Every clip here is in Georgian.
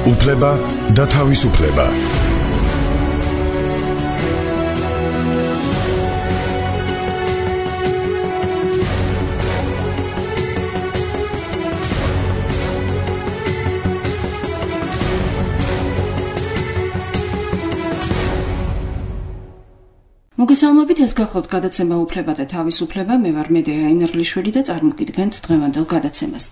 უფლება და თავისუფლება. მოგესალმებით, ეს გახლავთ გადაცემა უფლება და თავისუფლება. მე ვარ მედეა ინერლიშვილი და წარმოგიდგენთ დღევანდელ გადაცემას.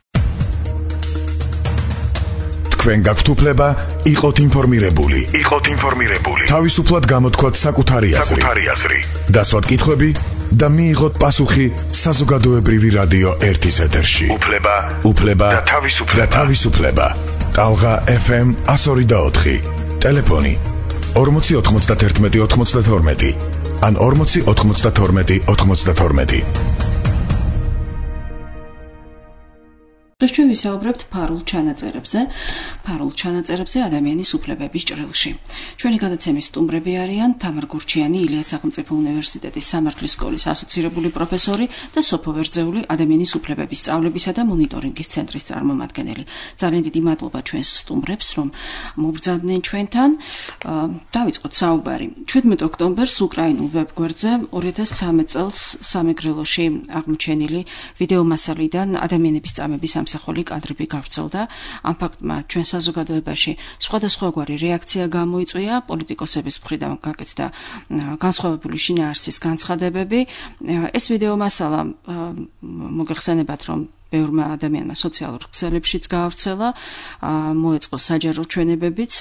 თქვენ გაქვთ უფლება იყოთ ინფორმირებული. თავისუფლად გამოთქვათ საკუთარი აზრი. დასვათ კითხვები და მიიღოთ პასუხი საზოგადოებრივი რადიო 1-ის ეთერში. უფლება და თავისუფლება. ტალღა FM 102.4. ტელეფონი 4091 ან 4092 დღეს ჩვენ ვისაუბრებთ ფარულ ჩანაწერებზე ადამიანის უფლებების ჭრილში. ჩვენი გადაცემის სტუმრები არიან თამარ გურჩიანი, ილიას სახელმწიფო უნივერსიტეტის სამართლის სკოლის ასოცირებული პროფესორი და სოფო ვერძეული, ადამიანის უფლებების სწავლებისა და მონიტორინგის ცენტრის წარმომადგენელი. ძალიან დიდი მადლობა ჩვენს სტუმრებს, რომ მობრძანდნენ ჩვენთან. დავიწყოთ საუბარი. 17 ოქტომბერს უკრაინულ ვებგვერდზე 2013 წელს სამეგრელოში აღმოჩენილი ვიდეო მასალიდან ადამიანების წამების სამსახური კადრები გავრცელდა. ამ ფაქტმა ჩვენ საზოგადოებაში სხვადასხვაგვარი რეაქცია გამოიწვია, პოლიტიკოსების მხრიდან გაკეთდა განსხვავებული შინაარსის განცხადებები. ეს ვიდეო მასალა მოგეხსენებათ, რომ ბევრმა ადამიანმა სოციალურ ქსელებშიც გაავრცელა, მოეწყო საჯარო ჩვენებებიც.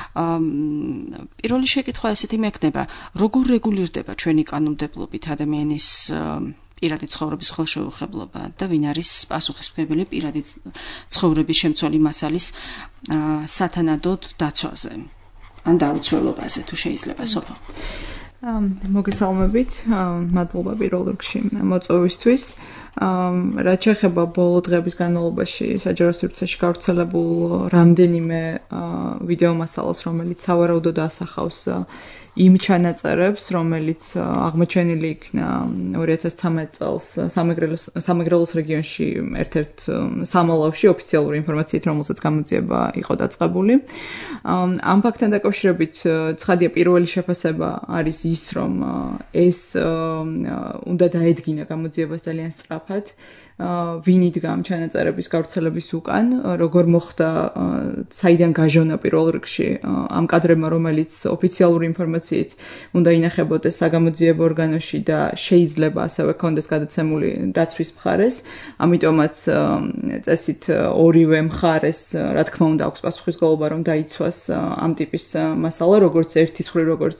პირველი შეკითხვა ესეთი მექნება, როგორ რეგულირდება ჩვენი კანონმდებლობით ადამიანის პირადი ცხოვრების ხელშეუხებლობა და ვინ არის პასუხისმგებელი პირადი ცხოვრების შემცველი მასალის სათანადოდ დაცვაზე ან დაუცველობაზე, თუ შეიძლება სოფო. მოგესალმებით, მადლობა პირველ რიგში მოწვევისთვის. რაც შეეხება ბოლო დღეების განმავლობაში საჯარო სივრცეში გავრცელებულ რამდენიმე ვიდეო მასალას, რომელიც სავარაუდოდ ასახავს იმ ჩანაწერებს, რომელიც აღმოჩენილი იქნა 2013 წელს სამეგრელოს რეგიონში ერთ-ერთ სამალავში ოფიციალური ინფორმაციით, რომელსაც გამოძიება იყო დაწყებული. ამ ფაქტთან დაკავშირებით ცხადია, პირველი შეფასება არის ის, რომ ეს უნდა დაედგინა გამოძიებას ძალიან სწრაფად. ვინ იდგა ამ ჩანაწერების გავრცელების უკან, როგორ მოხდა, საიდან გაჟონა პირველ რიგში ამ კადრებმა, რომელიც ოფიციალური ინფორმაციით უნდა ინახებოდეს საგამოძიებო ორგანოში და შეიძლება ასევე კონდეს გადაცემული დაცვის მხარეს. ამიტომაც წესით ორივე მხარეს, რა თქმა უნდა, აქვს პასუხისმგებლობა, რომ დაიცვას ამ ტიპის მასალა, როგორც ერთის მხრივ, როგორც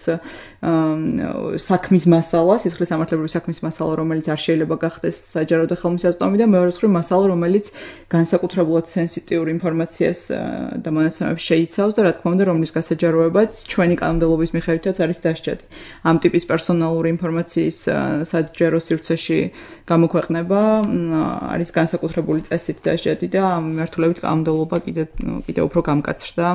საქმის მასალა, სისხლის სამართლებრივი საქმის მასალა, რომელიც არ შეიძლება გახდეს საჯარო და ხელმისაწვდომი და მეორე მხრივ მასალა, რომელიც განსაკუთრებულად სენსიტიურ ინფორმაციას და მონაცემებს შეიცავს და რა თქმა უნდა, რომლის გასაჯაროებაც ჩვენი კანონმდებლობის მიხედვითაც არის დასჯადი. ამ ტიპის პერსონალური ინფორმაციის საჯარო სივრცეში გამოქვეყნება არის განსაკუთრებული წესით დასჯადი და ამ მიმართულებით კანონმდებლობა კიდევ უფრო გამკაცრდა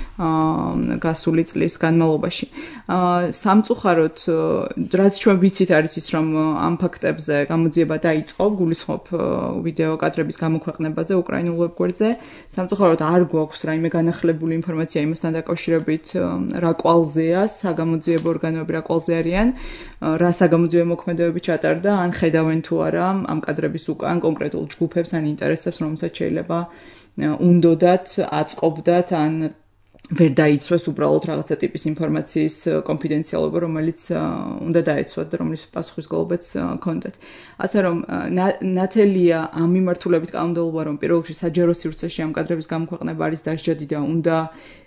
გასული წლის განმავლობაში. სამწუხაროდ, რაც ჩვენ ვიცით არის ის, რომ ამ ფაქტებზე გამოძიება დაიწყო, გულისხმობ ვიდეო კადრების გამოქვეყნებაზე უკრაინულ ვებგვერდზე. სამწუხაროდ არ გვაქვს რაიმე განახლებული ინფორმაცია იმასთან დაკავშირებით, რა კვალზეა საგამოძიებო ორგანოები, რა კვალზე არიან, რა საგამოძიებო მოქმედებები ჩატარდა, ან ხედავენ თუ არა ამ კადრების უკან კონკრეტულ ჯგუფებს ან ინტერესებს, რომელსაც შეიძლება უნდოდათ, აწყობდათ ან ვერ დაიცვეს უბრალოდ რაღაცა ტიპის ინფორმაციის კონფიდენციალობა, რომელიც უნდა დაეცვათ და რომლის პასუხისმგებლობაც ჰქონდათ. ასე რომ ნათელია ამ მიმართულებით კანონმდებლობა, რომ პირველ რიგში საჯარო სივრცეში ამ კადრების გამოქვეყნება არის დასჯადი და უნდა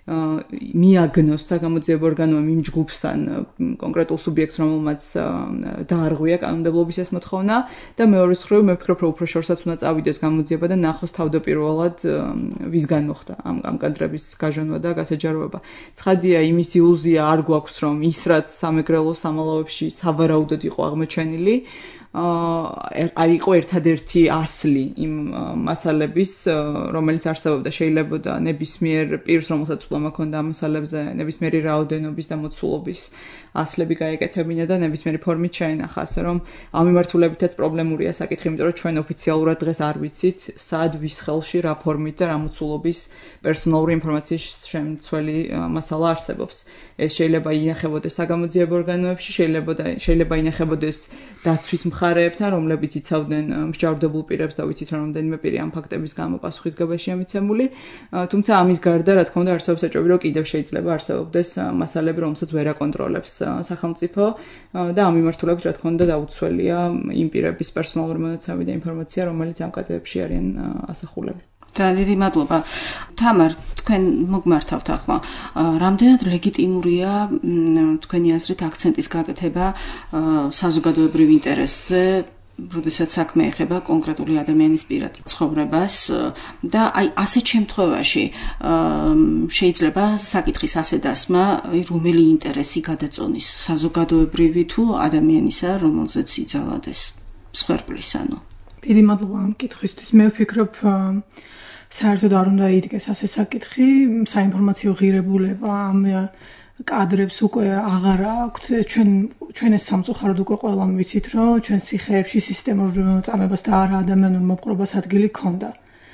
მიაგნოს საგამოძიებო ორგანოამ იმ ჯგუფს ან კონკრეტულ სუბიექტს, რომელმაც დაარღვია კანონმდებლობის ეს მოთხოვნა და მეორე მხრივ მე ვფიქრობ, რომ უფრო შორსაც უნდა წავიდეს გამოძიება და ნახოს თავდაპირველად ვისგან მოხდა ამ კადრების გაჟონვა და გასაჯაროება. ცხადია, იმის ილუზია არ გვაქვს, რომ ის რაც სამეგრელოს სამალავებში სავარაუდოდ იყო აღმოჩენილი, არ იყო ერთადერთი ასლი იმ მასალების, რომელიც არსებობდა, შეიძლებოდა ნებისმიერ პირს, რომელსაც უწლომა ჰქონდა ამ მასალებზე, ნებისმიერი რაოდენობის და მოცულობის ასლები გაეკეთებინა და ნებისმიერი ფორმით შეენახა, ასე რომ ამ მიმართულებითაც პრობლემურია საკითხი, იმიტომ რომ ჩვენ ოფიციალურად დღეს არ ვიცით, სად ვის ხელში რა ფორმით და რა მოცულობის პერსონალური ინფორმაციის შემცველი მასალა არსებობს. ეს შეიძლება ინახებოდეს საგამოძიებო ორგანოებში, შეიძლება ინახებოდეს დაცვის მხარეებთან, რომლებიც იცავდნენ მსჯავრდებულ პირებს და ვიცით რომ რამდენიმე პირი ამ ფაქტების გამო პასუხისგებაშია მიცემული. თუმცა ამის გარდა, რა თქმა უნდა, არსებობს ეჭვები, რომ კიდევ შეიძლება არსებობდეს მასალები, რომელსაც ვერ აკონტროლებს სახელმწიფო და ამ მიმართულებით, რა თქმა უნდა, დაუცველია იმ პირების პერსონალური მონაცემები და ინფორმაცია, რომელიც ამ კატეგორიებში არიან ასახულები. დიდი მადლობა. თამარ, თქვენ მოგმართავთ ახლა. რამდენად ლეგიტიმურია თქვენი აზრით აქცენტის გაკეთება საზოგადოებრივ ინტერესზე, როდესაც საქმე ეხება კონკრეტული ადამიანის პირად ცხოვრებას და აი ასეთ შემთხვევაში შეიძლება საკითხის ასე დასმა, რომელი ინტერესი გადაწონის, საზოგადოებრივი თუ ადამიანისა, რომელზეც იძალადეს მსხვერპლის ანუ. დიდი მადლობა ამ კითხვისთვის. მე ვფიქრობ საერთოდ არ უნდა იდგეს ასე საკითხი, საინფორმაციო ღირებულება ამ კადრებს უკვე აღარ აქვთ. ჩვენ ეს სამწუხაროდ უკვე ყველამ ვიცით, რომ ჩვენ სიხეებში სისტემურ წამებას და არა ადამიანურ მოპყრობას ადგილი ჰქონდა.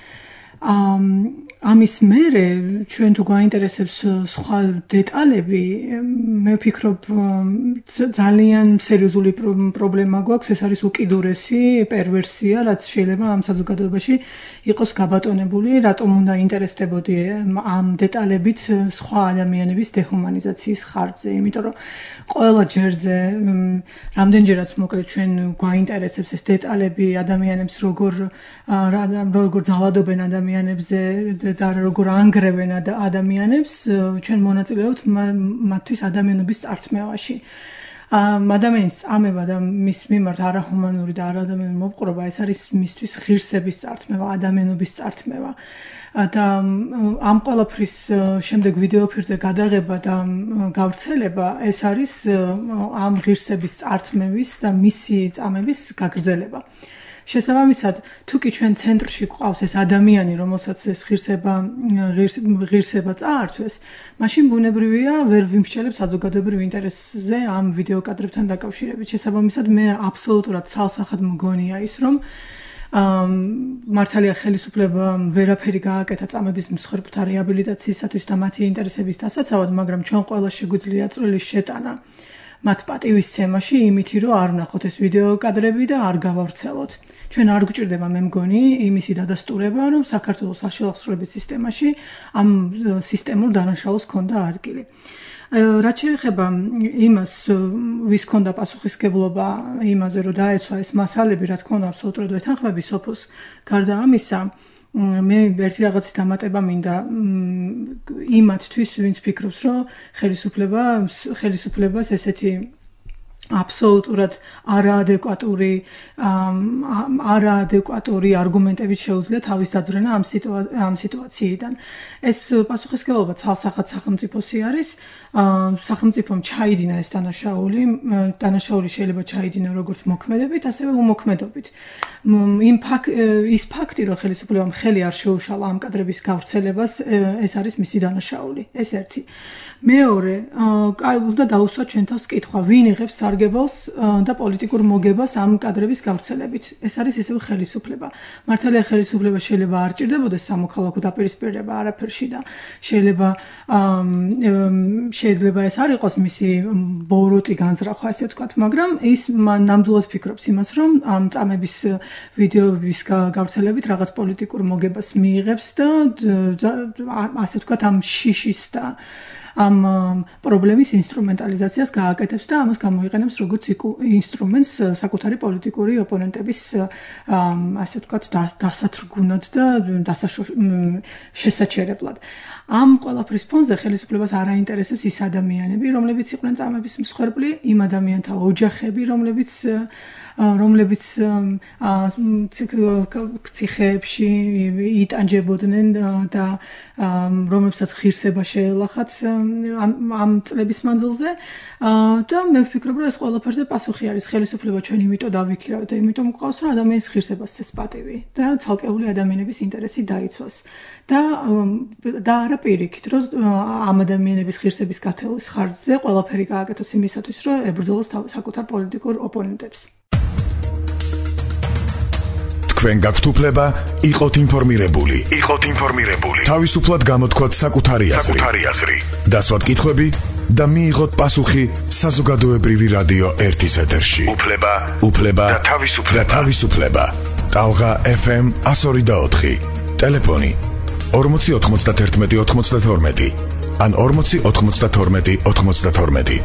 ამის მერე ჩვენ თუ გაინტერესებს სხვა დეტალები, მე ვფიქრობ ძალიან სერიოზული პრობლემა გვაქვს, ეს არის უკიდურესი პერვერსია, რაც შეიძლება ამ საზოგადოებაში იყოს გაბატონებული, რატომ უნდა ინტერესდებოდი ამ დეტალებით სხვა ადამიანების დეჰუმანიზაციის ხარჯზე, იმიტომ რომ ყველა ჯერზე რამდენჯერაც მოკლედ ჩვენ გვაინტერესებს ეს დეტალები ადამიანებს როგორ ძალადობენ ადამიანებზე და როგორ ანგრევენ ადამიანებს, ჩვენ მონაწილეობთ მათთვის ადამიანობის წართმევაში. ადამიანის წამება და მის მიმართ არაჰუმანური და არაადამიანური მოპყრობა, ეს არის მისთვის ღირსების წართმევა, ადამიანობის წართმევა. და ამ ყველაფრის შემდეგ ვიდეოფირზე გადაღება და გავრცელება, ეს არის ამ ღირსების წართმევის და მისი წამების გაგრძელება. შესაბამისად, თუ კი ჩვენ ცენტრში გვყავს ეს ადამიანი, რომელსაც ეს ღირსება წაართვეს, მაშინ ბუნებრივია ვერ ვიმსჯელებ საზოგადოებრივ ინტერესზე ამ ვიდეო კადრებთან დაკავშირებით. შესაბამისად, მე აბსოლუტურად ცალსახად მგონია ის, რომ მართალია ხელისუფლებამ ვერაფერი გააკეთა წამების მსხვერპლთა რეაბილიტაციისათვის და მათი ინტერესების დასაცავად, მაგრამ ჩვენ ყველა შეგვიძლია წვრილის შეტანა მათ პატივისცემაში იმითი, რომ არ ვნახოთ ეს ვიდეო კადრები და არ გავავრცელოთ. ჩვენ არ გვჭირდება, მე მგონი, იმისი დადასტურება, რომ საქართველოს საშუალო სისტემაში ამ სისტემურ დანაშაულს ჰქონდა ადგილი. რაც შეეხება იმას, ვის ჰქონდა პასუხისმგებლობა იმაზე, რომ დაეცვა ეს მასალები, რა თქმა უნდა, აბსოლუტურად ვეთანხმები სოფოს. გარდა ამისა, მე ერთი რაღაცის დამატება მინდა იმათთვის, ვინც ფიქრობს, რომ ხელისუფლებას ესეთი აბსოლუტურად არაადეკვატური არგუმენტებით შეუძლია თავის დაძვრენა ამ სიტუაციიდან. ეს პასუხისმგებლობა ცალსახად სახელმწიფოსი არის. სახელმწიფომ ჩაიდინა ეს დანაშაული შეიძლება ჩაიდინა როგორც მოქმედებით, ასევე უმოქმედობით. ის ფაქტი, რომ ხელისუფლებამ ხელი არ შეუშალა ამ კადრების გავრცელებას, ეს არის მისი დანაშაული. ეს ერთი. მეორე, უნდა დაუსვათ ჩვენ თავს კითხვა, ვინ იღებს სარგებელს და პოლიტიკურ მოგებას ამ კადრების გავრცელებით. ეს არის ისევ ხელისუფლება. მართალია ხელისუფლება შეიძლება არ ჭირდებოდეს სამოქალაქო დაპირისპირება არაფერში და შეიძლება ეს არ იყოს მისი ბოროტი განზრახვა, ესე ვთქვათ, მაგრამ ის ნამდვილად ფიქრობს იმას, რომ ამ წამების ვიდეოების გავრცელებით რაღაც პოლიტიკურ მოგებას მიიღებს და ასე ვთქვათ, ამ შიშის და ამ პრობლემის ინსტრუმენტალიზაციას გააკეთებს და ამას გამოიყენებს როგორც ინსტრუმენტს საკუთარი პოლიტიკური ოპონენტების ასე ვთქვათ დასათრგუნად და შესაჩერებლად. ამ ყველაფრის ფონზე ხელისუფლებას არ აინტერესებს ის ადამიანები, რომლებიც იყვნენ წამების მსხვერპლი, იმ ადამიანთა ოჯახები, რომლებიც ციხეებში იტანჯებოდნენ და რომლებსაც ღირსება შეელახათ ამ წლების მანძილზე და მე ვფიქრობ, რომ ეს ყველაფერზე პასუხი არის ხელისუფლება ჩვენ იმიტომ დავიქირავთ და იმიტომ გვყავს, რომ ადამიანის ღირსებას წეს პატივი და ცალკეული ადამიანების ინტერესი დაიცვას და არა პირიქით, რომ ამ ადამიანების ღირსების გათელის ხარჯზე ყველაფერი გააკეთოს იმისათვის, რომ ებრძოლოს საკუთარ პოლიტიკურ ოპონენტებს. თქვენ გაქვთ უფლება იყოთ ინფორმირებული. თავისუფლად გამოთქვათ საკუთარი აზრი. დასვათ კითხვები და მიიღოთ პასუხი საზოგადოებრივი რადიო 1-ის ეთერში. უფლება და თავისუფლება. ტალღა FM 102.4. ტელეფონი 4091 92 ან 4092 92.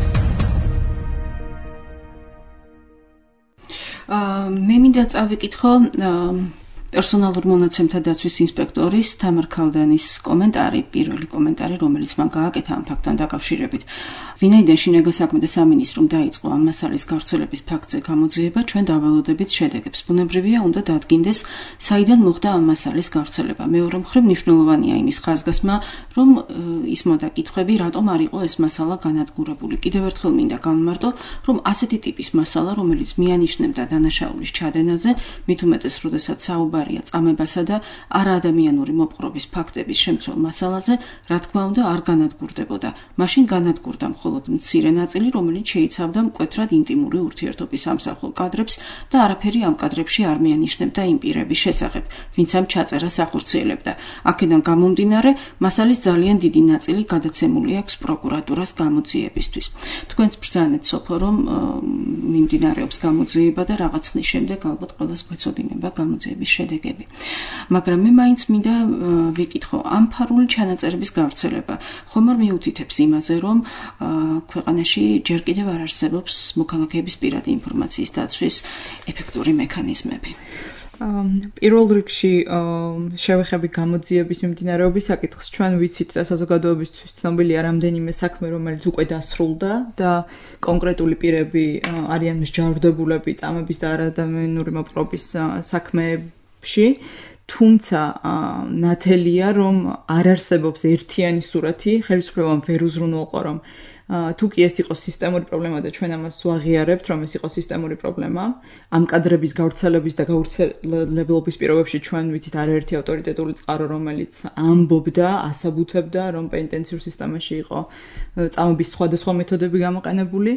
მე მინდა წავიკითხო პერსონალურ მონაცემთა დაცვის ინსპექტორის თამარ ქალდანის კომენტარი, პირველი კომენტარი, რომელიც მან გააკეთა ამ ფაქტთან დაკავშირებით. ვინაიდან შინაგან საქმეთა სამინისტრომ დაიწყო ამ მასალის გავრცელების ფაქტზე გამოძიება, ჩვენ დაველოდებით შედეგებს. ბუნებრივია, უნდა დადგინდეს, საიდან მოხდა ამ მასალის გავრცელება. მეორე მხრივ მნიშვნელოვანია იმის ხაზგასმა, რომ ისმოდა კითხვები, რატომ არ იყო ეს მასალა განადგურებული. კიდევ ერთხელ მინდა განმარტო, რომ ასეთი ტიპის მასალა, რომელიც მიანიშნებდა დანაშაულის ჩადენაზე, მით უმეტეს, როდესაც საუბარია წამებასა და არაადამიანური მოპყრობის ფაქტების შემცველ მასალაზე, რა თქმა უნდა, არ განადგურდებოდა. მაშინ განადგურდა მხოლოდ მცირე ნაწილი, რომელიც შეიცავდა მკვეთრად ინტიმური ურთიერთობის ამსახველ კადრებს და არაფერი ამ კადრებში არ მიანიშნებდა იმ პირების შესახებ, ვინც ამ ჩაწერას ახორციელებდა. აქედან გამომდინარე, მასალის ძალიან დიდი ნაწილი გადაცემული აქვს პროკურატურას გამოძიებისთვის. თქვენც ბრძანეთ სოფო, რომ მიმდინარეობს გამოძიება და რაღაც ხნის შემდეგ ალბათ ყველას გვეცოდინება გამოძიების შედეგები. მაგრამ მე მაინც მინდა ვიკითხო, ამ ფარული ჩანაწერების გავრცელება ხომ არ მიუთითებს იმაზე, რომ ქვეყანაში ჯერ კიდევ არ არსებობს მოქალაქეების პირადი ინფორმაციის დაცვის ეფექტური მექანიზმები. პირველ რიგში შევეხები გამოძიების მიმდინარეობის საკითხს. ჩვენ ვიცით და საზოგადოებისთვის ცნობილია რამდენიმე საქმე, რომელიც უკვე დასრულდა და კონკრეტული პირები არიან მსჯავრდებულები წამების და არაადამიანური მოპყრობის საქმეებში. თუმცა ნათელია, რომ არ არსებობს ერთიანი სურათი, ხელისუფლებამ ვერ უზრუნველყო, რომ თუ კი ეს იყო სისტემური პრობლემა და ჩვენ ამას ვაღიარებთ, რომ ეს იყო სისტემური პრობლემა, ამ კადრების გავრცელების და გავრცელებლობის პირობებში ჩვენ ვიცით არაერთი ავტორიტეტული წყარო, რომელიც ამბობდა, ასაბუთებდა, რომ პენიტენციურ სისტემაში იყო წამების სხვადასხვა მეთოდები გამოყენებული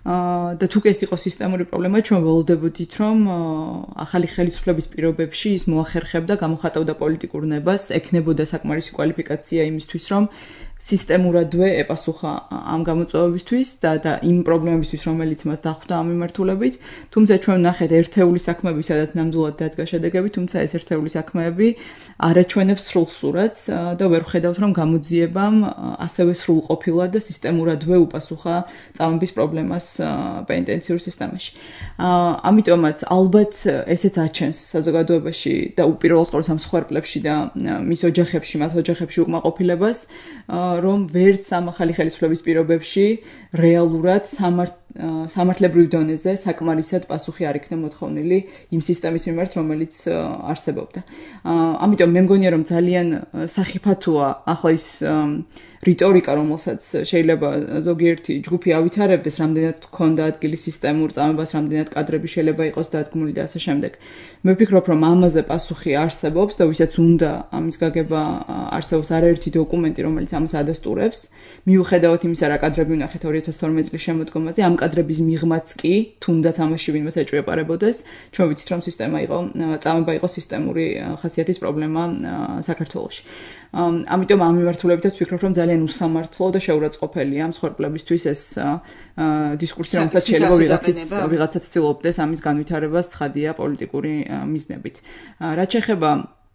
და თუ კი ეს იყო სისტემური პრობლემა, ჩვენ ველოდებოდით, რომ ახალი ხელისუფლების პირობებში ის მოახერხებდა, გამოხატავდა პოლიტიკურ ნებას, ექნებოდა საკმარისი კვალიფიკაცია იმისთვის, რომ სისტემურადვე ეპასუხა ამ გამოწვევებისთვის და იმ პრობლემებისთვის, რომელიც მას დახვდა ამ მიმართულებით. თუმცა ჩვენ ნახეთ ერთეული საქმეები, სადაც ნამდვილად დადგა შედეგები, თუმცა ეს ერთეული საქმეები არ აჩვენებს სრულ სურათს და ვერ ვხედავთ, რომ გამოძიებამ ასევე სრულყოფილად და სისტემურადვე უპასუხა წამების პრობლემას პენიტენციურ სისტემაში. ამიტომაც ალბათ ესეც აჩენს საზოგადოებაში და უპირველეს ყოვლისა ამ მსხვერპლებში და მის ოჯახებში, მათ ოჯახებში უკმაყოფილებას, რომ ვერც ამ ახალი ხელისუფლების პირობებში რეალურად სამართლებრივ დონეზე საკმარისად პასუხი არ იქნა მოთხოვნილი იმ სისტემის მიმართ, რომელიც არსებობდა. ამიტომ მე მგონია, რომ ძალიან სახიფათოა ახლა ის რიტორიკა, რომელსაც შეიძლება ზოგიერთი ჯგუფი ავითარებდეს, რამდენად ჰქონდა ადგილი სისტემურ წამებას, რამდენად კადრები შეიძლება იყოს დადგმული და ასე შემდეგ. მე ვფიქრობ, რომ ამაზე პასუხი არსებობს და ვისაც უნდა ამის გაგება არსებობს არაერთი დოკუმენტი, რომელიც ამას ადასტურებს. მიუხედავად იმისა, რა კადრები ვნახეთ 2012 წლის შემოდგომაზე, ამ კადრების მიღმაც კი, თუნდაც ამაში ვინმეს ეჭვეპარებოდეს, ჩვენ ვიცით, რომ წამება იყო სისტემური ხასიათის პრობლემა საქართველოში. ამიტომ ამ მიმართულებითაც ვფიქრობ, რომ ძალიან უსამართლო და შეურაცხყოფელია მსხვერპლებისთვის ეს დისკურსი, რომელსაც შეიძლება ვიღაცაც ცდილობდეს ამის განვითარებას ცხადია პოლიტიკური მიზნებით. რაც შეეხება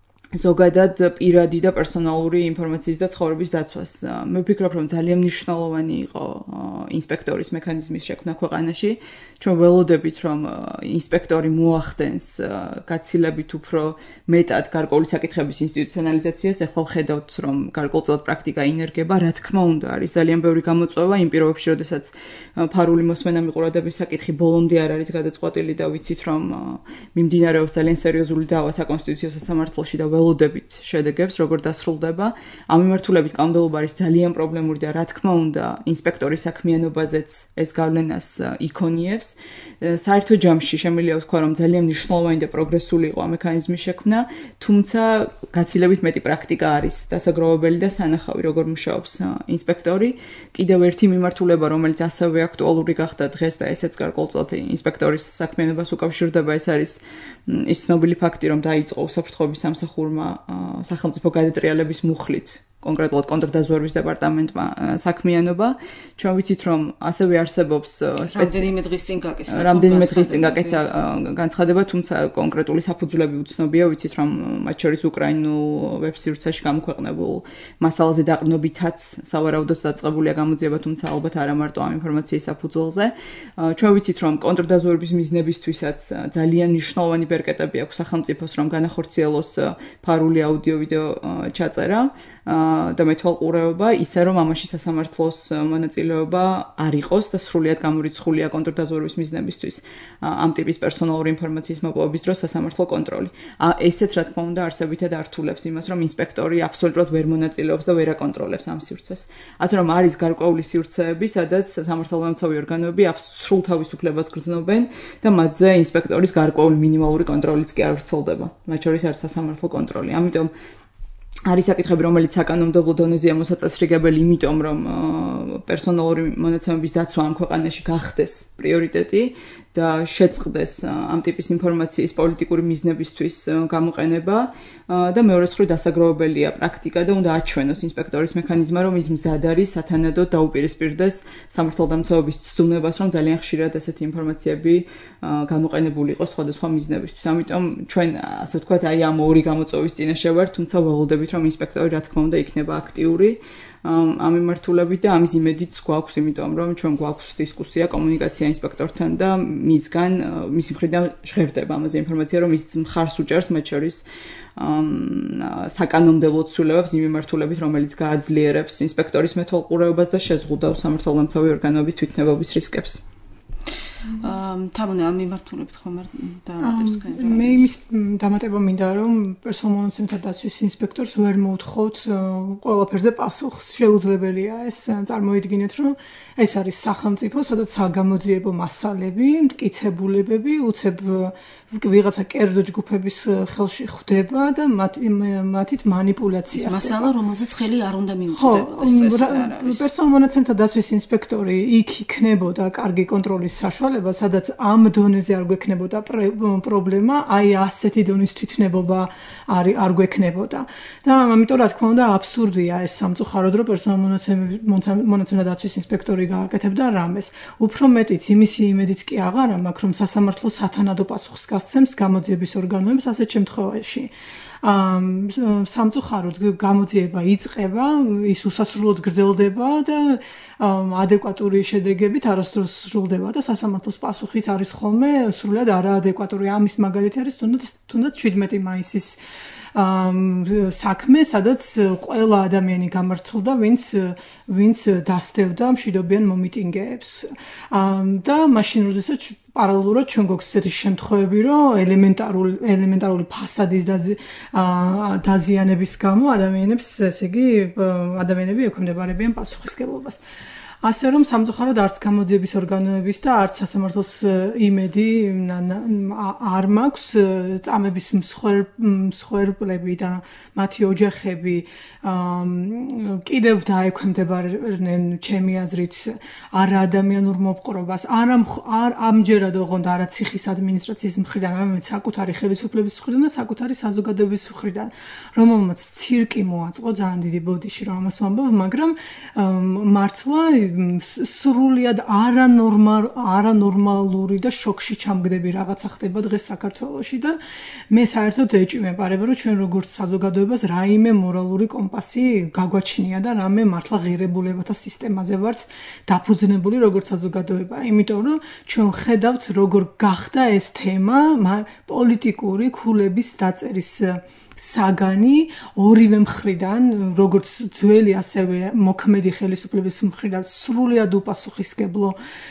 ზოგადად პირადი და პერსონალური ინფორმაციის და ცხოვრების დაცვას. მე ვფიქრობ, რომ ძალიან მნიშვნელოვანი იყო ინსპექტორის მექანიზმის შექმნა ქვეყანაში. ჩვენ ველოდებით, რომ ინსპექტორი მოახდენს გაცილებით უფრო მეტად გარკვეული საკითხების ინსტიტუციონალიზაციას. ეხლა ვხედავთ, რომ გარკვეულწილად პრაქტიკა ინერგება, რა თქმა უნდა, არის ძალიან ბევრი გამოწვევა იმ პირობებში, როდესაც ფარული მოსმენა მიყურადების საკითხი ბოლომდე არ არის გადაწყვეტილი და ვიცით, რომ მიმდინარეობს ძალიან სერიოზული დავა საკონსტიტუციო სასამართლოში და ველოდებით შედეგებს, როგორ დასრულდება. ამ მიმართულებით კანონმდებლობა არის ძალიან პრობლემური და რა თქმა უნდა, ინსპექტორის საქმიანობაზეც ეს გავლენას იქონიებს. საერთო ჯამში შემიძლია ვთქვა, რომ ძალიან მნიშვნელოვანი და პროგრესული იყო ამ მექანიზმის შექმნა, თუმცა გაცილებით მეტი პრაქტიკა არის დასაგროვებელი და სანახავი, როგორ მუშაობს ინსპექტორი. კიდევ ერთი მიმართულება, რომელიც ასევე აქტუალური გახდა დღეს და ესეც გარკვეულწილად ინსპექტორის საქმიანობას უკავშირდება, ეს არის ის ცნობილი ფაქტი, რომ დაიწყო უსაფრთხოების სამსახურმა სახელმწიფო გადატრიალების მუხლით კონკრეტულად კონტრდაზვერვის დეპარტამენტმა საქმიანობა. ჩვენ ვიცით, რომ ასევე არსებობს რამდენიმე დღის წინ გაკეთა განცხადება, თუმცა კონკრეტული საფუძვლები უცნობია. ვიცით, რომ მათ შორის უკრაინულ ვებ-სივრცეში გამოქვეყნებულ მასალაზე დაყრდნობითაც სავარაუდოდ დაწყებულია გამოძიება, თუმცა ალბათ არა მარტო ამ ინფორმაციის საფუძველზე. ჩვენ ვიცით, რომ კონტრდაზვერვის მიზნებისთვისაც ძალიან მნიშვნელოვანი ბერკეტები აქვს სახელმწიფოს, რომ განახორციელოს ფარული აუდიო-ვიდეო ჩაწერა და მეთვალყურეობა, ისე რომ ამაში სასამართლოს მონაწილეობა არ იყოს და სრულიად გამორიცხულია კონტრდაზვერვის მიზნებისთვის ამ ტიპის პერსონალური ინფორმაციის მოპოვების დროს სასამართლო კონტროლი. ესეც რა თქმა უნდა არსებითად ართულებს იმას, რომ ინსპექტორი აბსოლუტურად ვერ მონაწილეობს და ვერ აკონტროლებს ამ სივრცეს. ასე რომ არის გარკვეული სივრცეები, სადაც სამართალდამცავი ორგანოები სრულ თავისუფლებას გრძნობენ და მათზე ინსპექტორის გარკვეული მინიმალური კონტროლიც კი არ ვრცელდება. მათ შორის არის სასამართლო კონტროლი. ამიტომ არის საკითხები, რომელიც საკანონმდებლო დონეზეა მოსაწესრიგებელი, იმიტომ რომ პერსონალური მონაცემების დაცვა ამ ქვეყანაში გახდეს პრიორიტეტი და შეწყდეს ამ ტიპის ინფორმაციის პოლიტიკური მიზნებისთვის გამოყენება და მეორე მხრივ დასაგროვებელია პრაქტიკა და უნდა აჩვენოს ინსპექტორის მექანიზმა, რომ ის მზად არის სათანადოდ დაუპირისპირდეს სამართალდამცავების ცდუნებას, რომ ძალიან ხშირად ესეთი ინფორმაციები გამოყენებული იყოს სხვადასხვა მიზნებისთვის. ამიტომ ჩვენ ასე ვთქვათ, აი ამ ორი გამოწვევის წინაშე ვართ, თუმცა ველოდებით, რომ ინსპექტორი რა თქმა უნდა იქნება აქტიური ამ მიმართულებით და ამის იმედიც გვაქვს, იმიტომ რომ ჩვენ გვაქვს დისკუსია, კომუნიკაცია ინსპექტორთან და მისი მხრიდან ჟღერდება ამაზე ინფორმაცია, რომ ის მხარს უჭერს მათ შორის საკანონმდებლო ცვლილებებს იმ მიმართულებით, რომელიც გააძლიერებს ინსპექტორის მეთვალყურეობას და შეზღუდავს სამართალდამცავი ორგანოების თვითნებობის რისკებს. თამონე ამ მიმართულებით ხომ არ დაამატებს თქვენ? მე იმის დამატება მინდა, რომ პერსონალურ მონაცემთა დაცვის ინსპექტორს ვერ მოუთხოთ ყველაფერზე პასუხს. შეუძლებელია ეს წარმოიდგინეთ, რომ ეს არის სახელმწიფო, სადაც საგამოძიებო მასალები, მტკიცებულებები, უცებ ვიღაცა კერძო ჯგუფების ხელში ხვდება და მათით манипуляცია. ეს მასალა, რომელზეც ხელი არ უნდა მიუწვდებოდეს. პერსონალურ მონაცემთა დაცვის ინსპექტორი იქ იქნებოდა კარგი კონტროლის საშუალება, სადაც ამ დონეზე არ გვექნებოდა პრობლემა, აი ასეთი დონის თვითნებობა არ გვექნებოდა. და ამიტომ რა თქმა უნდა აბსურდია ეს სამწუხაროდ, რომ პერსონალურ მონაცემთა დაცვის ინსპექტორი გააკეთებდა რამეს. უფრო მეტიც იმისი იმედიც კი აღარ მაქვს, რომ სასამართლო სათანადო პასუხს გასცემს გამოძიების ორგანოებს ასეთ შემთხვევაში. სამწუხაროდ გამოძიება იწყება, ის უსასრულოდ გრძელდება და ადეკვატური შედეგებით არასდროს სრულდება და სასამართლოს პასუხიც არის ხოლმე სრულად არაადეკვატური. ამის მაგალითი არის თუნდაც 17 მაისის საქმე, სადაც ყველა ადამიანი გამართლდა, ვინც დასდევდა მშვიდობიან მომიტინგეებს. და მაშინ როდესაც პარალელურად ჩვენ გვაქვს ესეთი შემთხვევები, რომ ელემენტარული ფასადის დაზიანების გამო ადამიანები ექვემდებარებიან პასუხისმგებლობას. ასე რომ სამწუხაროდ არც გამოძიების ორგანოების და არც სასამართლოს იმედი არ მაქვს წამების მსხვერპლები და მათი ოჯახები კიდევ დაექვემდებარებიან ჩემი აზრით არაადამიანურ მოპყრობას, ამჯერად ოღონდ არა ციხის ადმინისტრაციის მხრიდან, არამედ საკუთარი ხელისუფლების მხრიდან და საკუთარი საზოგადოების მხრიდან, რომელმაც ცირკი მოაწყო ძალიან დიდი ბოდიში, რომ ამას ვამბობ, მაგრამ მართლა სრულიად არანორმალური და შოქში ჩამგდები რაღაცა ხდება დღეს საქართველოში და მე საერთოდ ეჭვმეპარება, რომ ჩვენ როგორც საზოგადოებას რაიმე მორალური კომპასი გაგვაჩნია და რამე მართლა ღირებულებათა სისტემაზე ვართ დაფუძნებული როგორც საზოგადოება. იმიტომ რომ ჩვენ ხედავთ როგორ გახდა ეს თემა პოლიტიკური ქულების დაწერის საგანი ორივე მხრიდან, როგორც ძველი, ასევე მოქმედი ხელისუფლების მხრიდან სრულიად უპასუხისმგებლო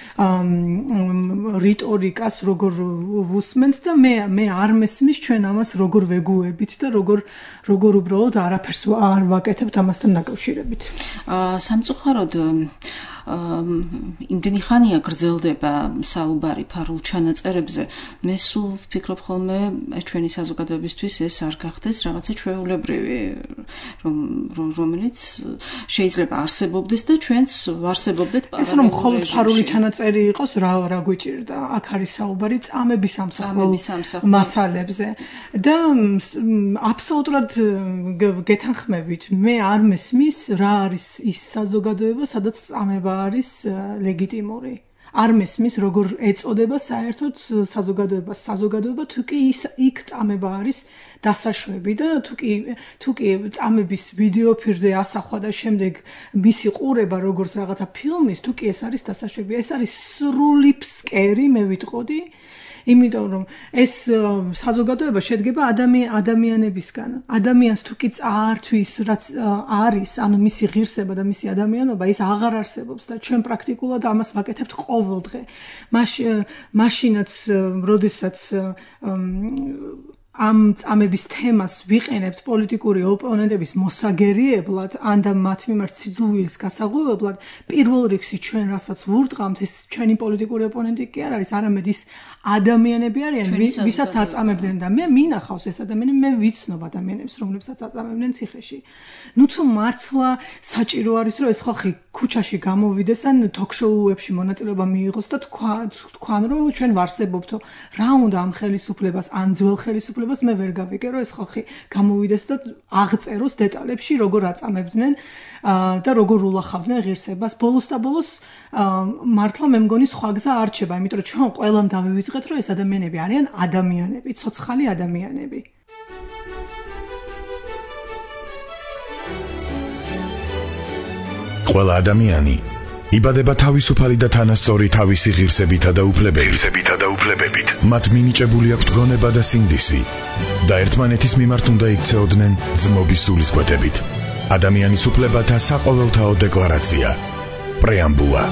რიტორიკას როგორ ვუსმენთ და მე არ მესმის ჩვენ ამას როგორ ვეგუებით და როგორ უბრალოდ არაფერს არ ვაკეთებთ ამასთან დაკავშირებით. სამწუხაროდ იმდენი ხანია გრძელდება საუბარი ფარულ ჩანაწერებზე. მე სულ ვფიქრობ ხოლმე ჩვენი საზოგადოებისთვის ეს არ გახდეს რაღაცა ჩვეულებრივი, რომელიც შეიძლება არსებობდეს და ჩვენც ვარსებობდეთ პარალელურად. ეს რომ მხოლოდ ფარული ჩანაწერი იყოს, რა გვიჭირდა? აქ არის საუბარი წამების ამსახველ მასალებზე და აბსოლუტურად გეთანხმებით, მე არ მესმის რა არის ის საზოგადოება, სადაც წამება არის ლეგიტიმური. არ მესმის როგორ ეწოდება საერთოდ საზოგადოება თუ კი იქ წამება არის დასაშვები და თუ კი წამების ვიდეოფირზე ასახვა და შემდეგ მისი ყურება როგორც რაღაცა ფილმის, თუ კი ეს არის დასაშვები, ეს არის სრული ფსკერი, მე ვიტყოდი. იმიტომ რომ ეს საზოგადოება შედგება ადამიანებისგან. ადამიანს თუ კი წაართვის რაც არის, ანუ მისი ღირსება და მისი ადამიანობა, ის აღარ არსებობს და ჩვენ პრაქტიკულად ამას ვაკეთებთ ყოველდღე. მაშინაც, როდესაც ამ წამების თემას ვიყენებთ პოლიტიკური ოპონენტების მოსაგერიებლად, ან და მათ მიმართ სიძულვილის გასაღვევებლად, პირველ რიგში ჩვენ რასაც ვურტყამთ, ეს ჩვენი პოლიტიკური ოპონენტი კი არ არის, არამედ ის ადამიანები არიან, ვისაც აწამებდნენ და მე მინახავს ეს ადამიანები, მე ვიცნობ ადამიანებს, რომლებსაც აწამებდნენ ციხეში. ნუ თუ მართლა საჭირო არის, რომ ეს ხალხი ქუჩაში გამოვიდეს ან თოქ-შოუებში მონაწილეობა მიიღოს და თქვან, რომ ჩვენ ვარსებობთო, რა უნდა ამ ხელისუფლებას, ან ძველ ხელისუფლებას მე ვერ გავიგე, რომ ეს ხალხი გამოვიდეს და აღწეროს დეტალებში, როგორ აწამებდნენ და როგორ ულახავდნენ ღირსებას. ბოლოს და ბოლოს მართლა მე მგონი სხვა გზა არ რჩება, იმიტომ რომ ჩვენ ყველამ დავივიწყეთ, რომ ეს ადამიანები არიან ადამიანები, ცოცხალი ადამიანები. ყველა ადამიანი იბადება თავისუფალი და თანასწორი თავისი ღირსებითა და უფლებებით. მათ მინიჭებული აქვთ გონება და სინდისი და ერთმანეთის მიმართ უნდა იქცეოდნენ ძმობის სულისკვეთებით. ადამიანის უფლებათა საყოველთაო დეკლარაცია. პრეამბულა.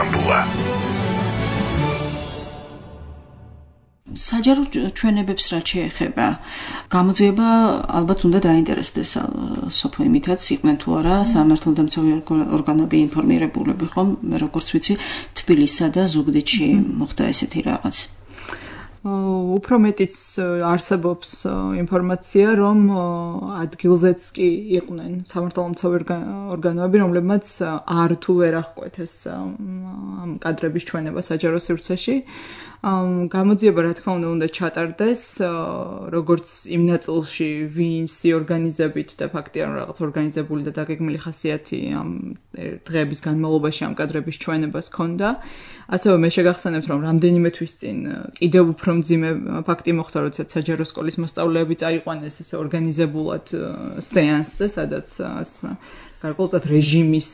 საჯარო ჩვენებებს რაც შეეხება, გამოძიება ალბათ უნდა დაინტერესდეს სოფო იმითაც იყვნენ თუ არა სამართალდამცავი ორგანოები ინფორმირებულები, ხომ? მე როგორც ვიცი, თბილისსა და ზუგდიდში მოხდა ესეთი რაღაც. უფრო მეტიც არსებობს ინფორმაცია, რომ ადგილზეც კი იყვნენ სამართალდამცავი ორგანოები, რომლებმაც არ თუ ვერ აღკვეთ ეს ამ კადრების ჩვენება საჯარო სივრცეში. გამოძიება რა თქმა უნდა ჩატარდეს, როგორც იმ ნაწილში ვინც ორგანიზებით და ფაქტია რომ რაღაც ორგანიზებული და დაგეგმილი ხასიათი ამ დღეების განმავლობაში ამ კადრების ჩვენებას ჰქონდა. ასევე მე შეგახსენებთ, რომ რამდენიმე თვის წინ კიდევ უფრო მძიმე ფაქტი მოხდა, როდესაც საჯარო სკოლის მოსწავლეები წაიყვანეს ესე ორგანიზებულად სეანსზე, სადაც გარკვეულწად რეჟიმის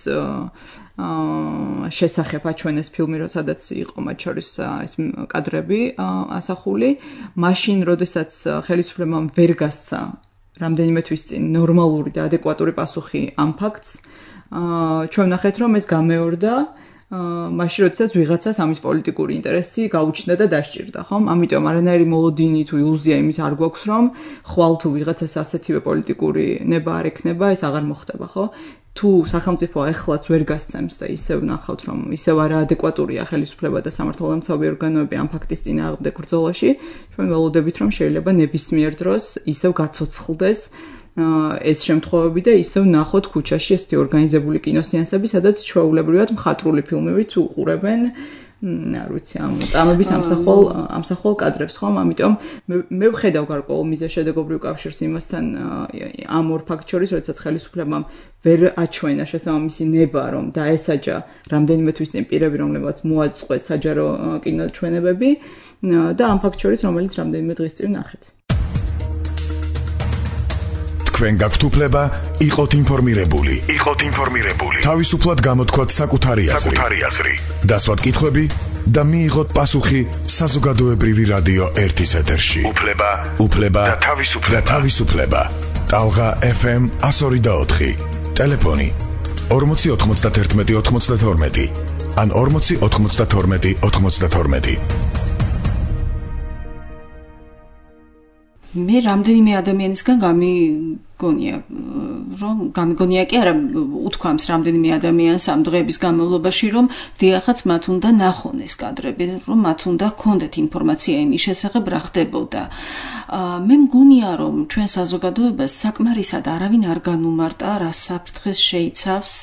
შესახებ აჩვენეს ფილმი, სადაც იყო მათ შორის ეს კადრები ასახული. მაშინ, როდესაც ხელისუფლებამ ვერ გასცა რამდენიმე თვის წინ ნორმალური და ადეკვატური პასუხი ამ ფაქტს, ჩვენ ვნახეთ, რომ ეს გამეორდა მაშინ, როდესაც ვიღაცას ამის პოლიტიკური ინტერესი გაუჩნდა და დასჭირდა, ხომ? ამიტომ არანაირი მოლოდინი თუ ილუზია იმის არ გვაქვს, რომ ხვალ თუ ვიღაცას ასეთივე პოლიტიკური ნება არ ექნება, ეს აღარ მოხდება, ხო? თუ სახელმწიფო ეხლაც ვერ გასცემს და ისევ ნახავთ, რომ ისევ არაადეკვატურია ხელისუფლება და სამართალდამცავი ორგანოები ამ ფაქტის წინააღმდეგ ბრძოლაში, ჩვენ ველოდებით, რომ შეიძლება ნებისმიერ დროს ისევ გაცოცხლდეს ეს შემთხვევები და ისევ ნახოთ ქუჩაში ესეთი ორგანიზებული კინოსეანსები, სადაც ჩვეულებრივად მხატვრული ფილმებით უყურებენ არ ვიცი ამ წამების ამსახველ კადრებს, ხომ? ამიტომ მე ვხედავ გარკვეულ მიზეშედეგობრივ კავშირს იმასთან ამ ორ ფაქტ შორის, როდესაც ხელისუფლებამ ვერ აჩვენა შესაბამისი ნება, რომ დაესაჯა რამდენიმე თვის წინ პირები, რომლებაც მოაწყვეს საჯარო კინოჩვენებები და ამ ფაქტ შორის, რომელიც რამდენიმე დღის წინ ნახეთ. თქვენ გაქვთ უფლება იყოთ ინფორმირებული. თავისუფლად გამოთქვათ საკუთარი აზრი. დასვათ კითხვები და მიიღოთ პასუხი საზოგადოებრივი რადიო 1-ის ეთერში. უფლება და თავისუფლება. ტალღა FM 102.4. ტელეფონი 40 91 92 ან 40 92 92. მე რამდენიმე ადამიანისგან გამიგონია კი არა უთქვამს რამდენიმე ადამიანს ამ დღეების განმავლობაში რომ დიახაც მათ უნდა ნახონ ეს კადრები რომ მათ უნდა ჰქონდეთ ინფორმაცია იმის შესახებ რა ხდებოდა მე მგონია რომ ჩვენ საზოგადოებას საკმარისად არავინ არ განუმარტა რა საფრთხეს შეიცავს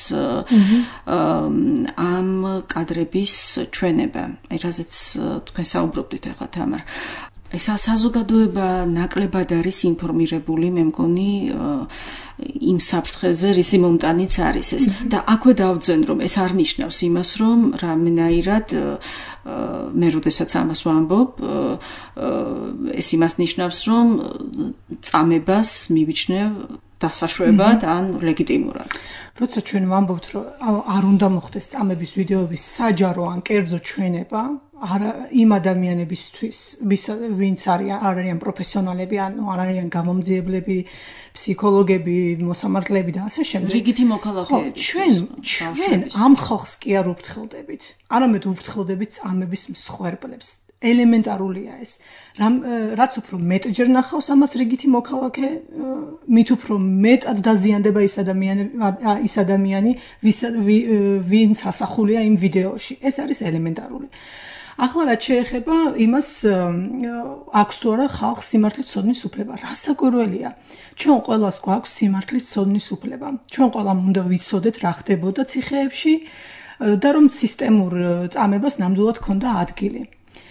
ამ კადრების ჩვენება რაზეც თქვენ საუბრობდით ახლა თამარ ეს საზოგადოება ნაკლებად არის ინფორმირებული, მე მგონი იმ საფრთხეზე, რისი მომტანიც არის ეს. და აქვე დავძენ, რომ ეს არ ნიშნავს იმას, რომ რამენაირად მე როდესაც ამას ვამბობ, ეს იმას ნიშნავს, რომ წამებას მივიჩნევ დასაშვებად ან ლეგიტიმურად. როცა ჩვენ ვამბობთ, რომ არ უნდა მოხდეს წამების ვიდეოების საჯარო ან კერძო ჩვენება, იმ ადამიანებისთვის, ვინც არიან პროფესიონალები, ანუ არ არიან გამომძიებლები, ფსიქოლოგები, მოსამართლეები და ასე შემდეგ. რიგითი მოქალაქეები. ჩვენ ამ ხალხს კი არ უფრთხილდებით. არამედ უფრთხილდებით წამების მსხვერპლებს. ელემენტარულია ეს. რაც უფრო მეტჯერ ნახავს ამას რიგითი მოქალაქე, მით უფრო მეტად დაზიანდება ის ადამიანი, ვინც ასახულია იმ ვიდეოში. ეს არის ელემენტარული. ახლა რაც შეეხება იმას აქვს თუ არა ხალხს სიმართლის ცოდნის უფლება. რასაკვირველია. ჩვენ ყველას გვაქვს სიმართლის ცოდნის უფლება. ჩვენ ყველამ უნდა ვიცოდეთ რა ხდებოდა ციხეებში და რომ სისტემურ წამებას ნამდვილად ჰქონდა ადგილი.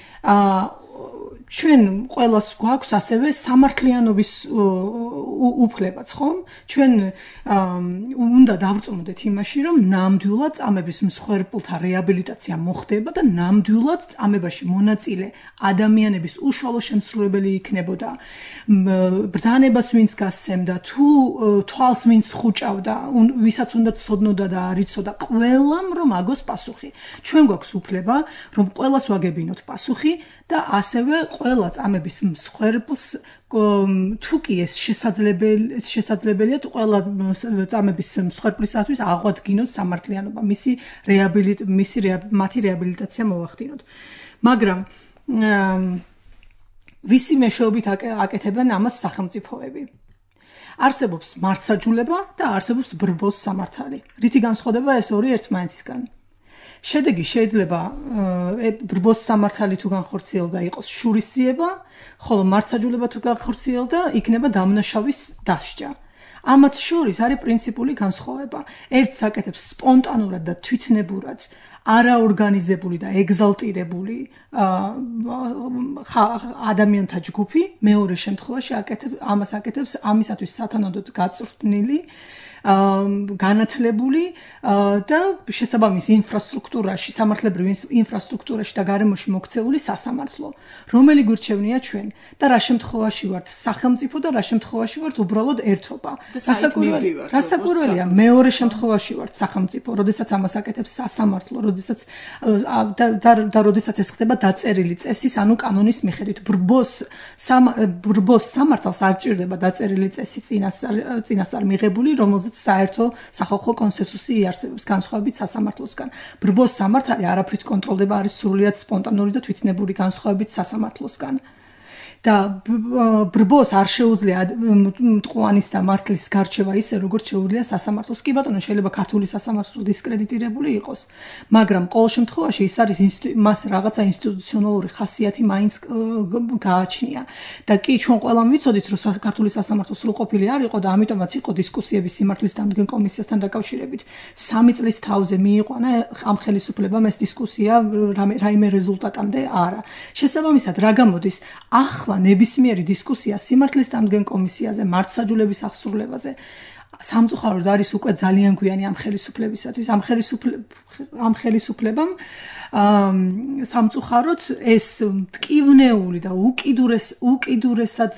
ჩვენ ყველას გვაქვს ასევე სამართლიანობის უფლებაც, ხომ? ჩვენ უნდა დავწმუნდეთ იმაში, რომ ნამდვილად წამების მსხვერპლთა რეაბილიტაცია მოხდება და ნამდვილად წამებაში მონაწილე ადამიანების უშუალო შემსრულებელი იქნებოდა. ბრძანებას ვინც გასცემდა, თუ თვალს ვინც ხუჭავდა, ვისაც უნდა ცოდნოდა და არ იცოდა, ყველამ რომ აგოს პასუხი. ჩვენ გვაქვს უფლება, რომ ყველას ვაგებინოთ პასუხი და ასევე ყველა წამების მსხვერპლს თუ კი ეს შესაძლებელია ყველა წამების მსხვერპლისათვის აღვადგინოს სამართლიანობა, მათი რეაბილიტაცია მოახდინოთ. მაგრამ ვისი მეშვეობით აკეთებენ ამას სახელმწიფოები? არსებობს მართსაჯულება და არსებობს ბრბოს სამართალი. რითი განსხვავდება ეს ორი ერთმანეთისგან? შედეგი შეიძლება ბრბოს სამართალი თუ განხორციელდა იყოს შურისძიება, ხოლო მართსაჯულება თუ განხორციელდა იქნება დამნაშავის დასჯა. ამათ შორის არის პრინციპული განსხვავება. ერთს აკეთებს სპონტანურად და თვითნებურად არაორგანიზებული და ეგზალტირებული ადამიანთა ჯგუფი, მეორე შემთხვევაში ამას აკეთებს ამისათვის სათანადოდ გაწვრთნილი განათლებული და შესაბამის ინფრასტრუქტურაში, სამართლებრივ ინფრასტრუქტურაში და გარემოში მოქცეული სასამართლო, რომელი გვირჩევნია ჩვენ და რა შემთხვევაში ვართ სახელმწიფო და რა შემთხვევაში ვართ უბრალოდ ერთობა. რასაკვირველია, მეორე შემთხვევაში ვართ სახელმწიფო, როდესაც ამას აკეთებს სასამართლო, როდესაც ეს ხდება დაწერილი წესის, ანუ კანონის მიხედვით. ბრბოს სამართალს არ ჭირდება დაწერილი წესი წინასწარ მიღებული, რომელზეც საერთო სახალხო კონსენსუსი იარსებებს განსხვავებით სასამართლოსგან. ბრბოს სამართალი არაფრით კონტროლდება, არის სრულიად სპონტანური და თვითნებური განსხვავებით სასამართლოსგან. და ბრბოს არ შეუძლია მტყუანის და მართლის გარჩევა ისე, როგორც შეუძლია სასამართლოს. კი ბატონო, შეიძლება ქართული სასამართლო დისკრედიტირებული იყოს, მაგრამ ყოველ შემთხვევაში ის არის მას რაღაცა ინსტიტუციონალური ხასიათი მაინც გააჩნია. და კი ჩვენ ყველამ ვიცოდით, რომ ქართული სასამართლო სრულყოფილი არ იყო და ამიტომაც იყო დისკუსიები სიმართლის დამდგენ კომისიასთან დაკავშირებით. 3 წლის თავზე მიიყვანა ამ ხელისუფლებამ ეს დისკუსია რაიმე რეზულტატამდე არა. შესაბამისად, რა გამოდის? ახლა ნებისმიერი დისკუსია სიმართლის დამდგენ კომისიაზე, მართსაჯულების აღსრულებაზე სამწუხაროდ არის უკვე ძალიან გვიანი ამ ხელისუფლებისათვის. ამ ხელისუფლებამ სამწუხაროდ ეს მტკივნეული და უკიდურესად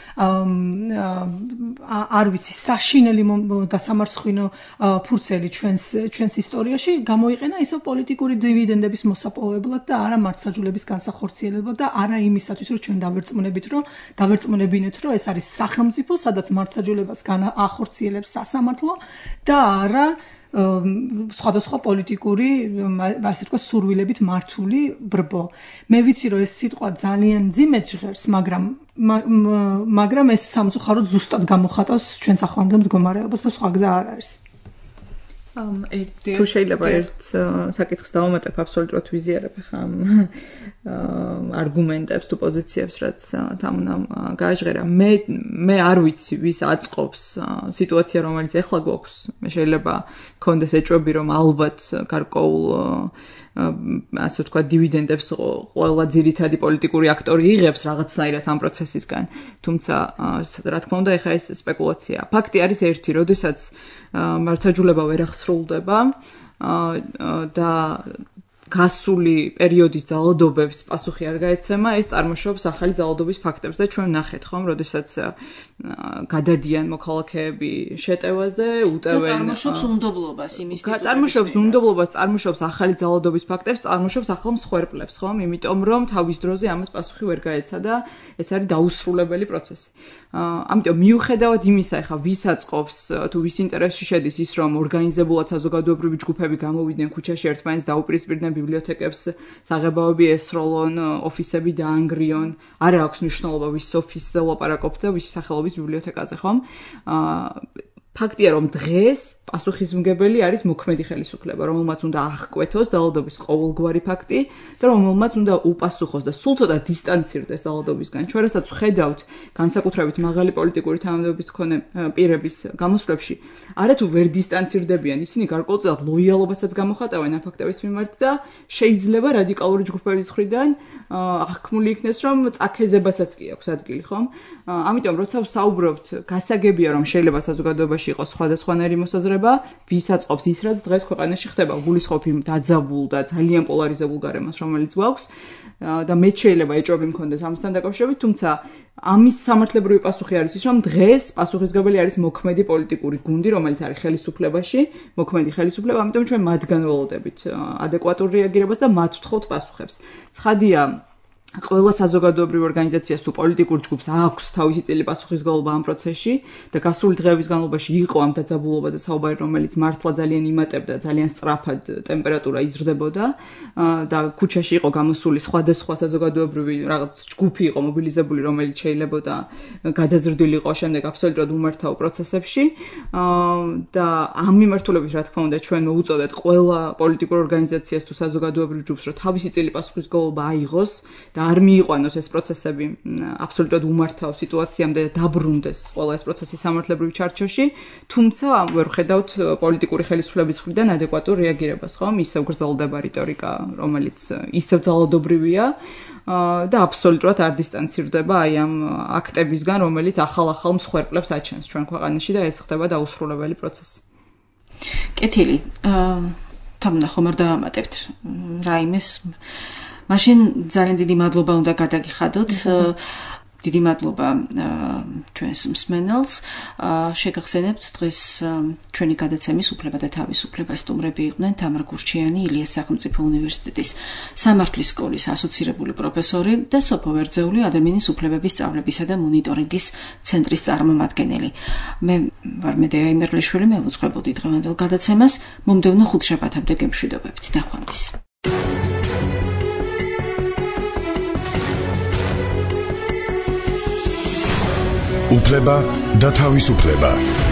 არ ვიცი საშინელი და სამარცხვინო ფურცელი ჩვენს ისტორიაში გამოიყენა ისევ პოლიტიკური დივიდენდების მოსაპოვებლად და არა მართლმსაჯულების განსახორციელებლად და არა იმისათვის რომ ჩვენ დავერწმუნებინეთ რომ ეს არის სახელმწიფო სადაც მართლმსაჯულებას განახორციელებს სასამართლო და არა სხვადასხვა პოლიტიკური, ასე თქვა, სურვილებით მართული ბრბო. მე ვიცი, რომ ეს სიტყვა ძალიან ძიმედ ჟღერს, მაგრამ ეს სამწუხაროდ ზუსტად გამოხატავს ჩვენს ახლანდელ მდგომარეობას და სხვა გზა არ არის. თუ შეიძლება ერთ საკითხს დავამატებ, აბსოლუტურად ვიზიარებ ხა არგუმენტებს თუ პოზიციებს, რაც თამუნამ გააჟღერა. მე არ ვიცი, ვის აწყობს სიტუაცია, რომელიც ეხლა გვაქვს. მე შეიძლება მქონდეს ეჭვები, რომ ალბათ გარკვეულ ასე ვთქვა დივიდენდებს ყველა ძირითადი პოლიტიკური აქტორი იღებს რაღაცნაირად ამ პროცესისგან. თუმცა რა თქმა უნდა, ეხა ეს სპეკულაციაა. ფაქტი არის ერთი, როდესაც მართლმსაჯულება ვერ აღსრულდება და გასული პერიოდის ძალადობებს პასუხი არ გაეცემა, ეს წარმოშობს ახალი ძალადობის ფაქტებს და ჩვენ ნახეთ ხომ, როდესაც გადადიან მოქალაქეები შეტევაზე, უტევენ წარმოშობს უნდობლობას იმის წარმოშობს ახალი ძალადობის ფაქტებს, წარმოშობს ახალ მსხვერპლებს, ხომ? იმიტომ რომ თავის დროზე ამას პასუხი ვერ გაეცა და ეს არის დაუსრულებელი პროცესი. ამიტომ მიუხედავად იმისა, ეხა ვის აწყობს თუ ვის ინტერესში შედის ის, რომ ორგანიზებულად საზოგადოებრივი ჯგუფები გამოვიდნენ ქუჩაში ერთმანეთს დაუპირისპირდნენ ბიბლიოთეკებს, საღებავები ესროლონ, ოფისები დაანგრიონ, არ აქვს მნიშვნელობა ვის ოფისზე ლაპარაკობთ და ვის სახელობის ბიბლიოთეკაზე, ხომ? ფაქტია, რომ დღეს პასუხისმგებელი არის მოქმედი ხელისუფლება, რომელმაც უნდა აღკვეთოს ძალადობის ყოველგვარი ფაქტი და რომელმაც უნდა უპასუხოს და სულ ცოტა დისტანცირდეს ძალადობისგან. ჩვენ რასაც ვხედავთ განსაკუთრებით მაღალი პოლიტიკური თანამდებობის მქონე პირების გამოსვლებში, არათუ ვერ დისტანცირდებიან, ისინი გარკვეულწილად ლოიალობასაც გამოხატავენ ამ ფაქტების მიმართ და შეიძლება რადიკალური ჯგუფების მხრიდან აღქმული იქნეს, რომ წაქეზებასაც კი აქვს ადგილი, ხომ? ამიტომ როცა ვსაუბრობთ, გასაგებია, რომ შეიძლება საზოგადოებაში იყოს სხვადასხვანაირი მოსაზრება, ვის აწყობს ის, რაც დღეს ქვეყანაში ხდება, გულისხმობ იმ დაძაბულ და ძალიან პოლარიზებულ გარემოს, რომელიც გვაქვს და მე შეიძლება ეჭვები მქონდეს ამასთან დაკავშირებით, თუმცა ამის სამართლებრივი პასუხი არის ის, რომ დღეს პასუხისმგებელი არის მოქმედი პოლიტიკური გუნდი, რომელიც არის ხელისუფლებაში, მოქმედი ხელისუფლება, ამიტომ ჩვენ მათგან ველოდებით ადეკვატურ რეაგირებას და მათ ვთხოვთ პასუხებს. ცხადია, ყველა საზოგადოებრივ ორგანიზაციას თუ პოლიტიკურ ჯგუფს აქვს თავისი წილი პასუხისმგებლობა ამ პროცესში და გასული დღეების განმავლობაში იყო ამ დაძაბულობაზე საუბარი, რომელიც მართლა ძალიან იმატებდა, ძალიან სწრაფად ტემპერატურა იზრდებოდა და ქუჩაში იყო გამოსული სხვადასხვა საზოგადოებრივი რაღაც ჯგუფი იყო მობილიზებული, რომელიც შეიძლებოდა გადაზრდილი იყო შემდეგ აბსოლუტურად უმართავ პროცესებში და ამ მიმართულებით რა თქმა უნდა ჩვენ მოუწოდეთ ყველა პოლიტიკურ ორგანიზაციას თუ საზოგადოებრივ ჯგუფს, რომ თავისი წილი პასუხისმგებლობა აიღოს და არ მიიყვანოს ეს პროცესები აბსოლუტურად უმართავ სიტუაციამდე და დაბრუნდეს ყველა ეს პროცესი სამართლებრივ ჩარჩოში, თუმცა ვერ ვხედავთ პოლიტიკური ხელისუფლების მხრიდან ადეკვატურ რეაგირებას, ხომ? ისევ გრძელდება რიტორიკა, რომელიც ისევ ძალადობრივია და აბსოლუტურად არ დისტანცირდება აი ამ აქტებისგან, რომელიც ახალ მსხვერპლებს აჩენს ჩვენ ქვეყანაში და ეს ხდება დაუსრულებელი პროცესი. კეთილი. თამნა ხომ არ დავამატებთ რაიმეს მაშინ ძალიან დიდი მადლობა უნდა გადაგიხადოთ. დიდი მადლობა ჩვენს მსმენელს. შეგახსენებთ დღეს ჩვენი გადაცემის უფლება და თავისუფლება სტუმრები იყვნენ თამარ გურჩიანი, ილიას სახელმწიფო უნივერსიტეტის სამართლის სკოლის ასოცირებული პროფესორი და სოფო ვერძეული ადამიანის უფლებების სწავლებისა და მონიტორინგის ცენტრის წარმომადგენელი. მე ვარ მედეა იმერლიშვილი, მე ვუძღვებოდი დღევანდელ გადაცემას. მომდევნო ხუთშაბათამდე გემშვიდობებით. ნახვამდის. უფლება და თავისუფლება.